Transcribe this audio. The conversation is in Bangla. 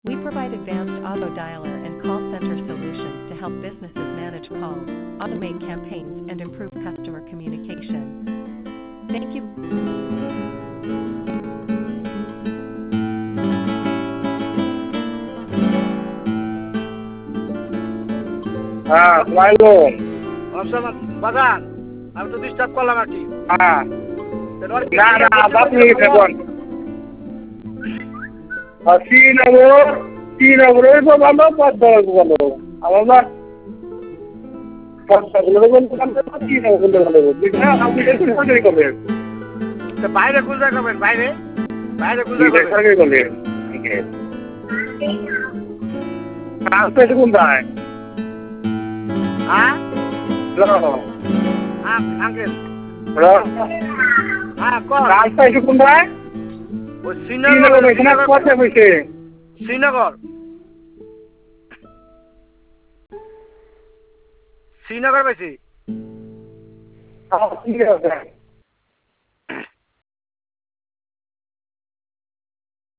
We provide advanced auto dialer and call center solutions to help businesses manage calls, automate campaigns, and improve customer communication. Thank you. হ্যাঁ, আসসালামু অবসর বাজান আমি তো ডিস্টার্ব করলাম আর কি। হ্যাঁ, না না আপনি দেখুন শ্রীনগরে তো ভালো পদ্মার ভালো আমার পদ্মাগুলো বলতে শ্রীনগর ভালো আপনি দেখুন সরকারি করবেন বাইরে গুলজা করবেন, বাইরে বাইরে গুলজা করবেন। সরকারি করবেন রাস্তায় কোনটায় হ্যাঁ হ্যালো হ্যাঁ আঙ্কেল হ্যালো হ্যাঁ কর। রাস্তায় কোনটায় ওই শ্রীনগর এখানে কত হয়েছে শ্রীনগর শ্রীনগর বেশি ঠিক আছে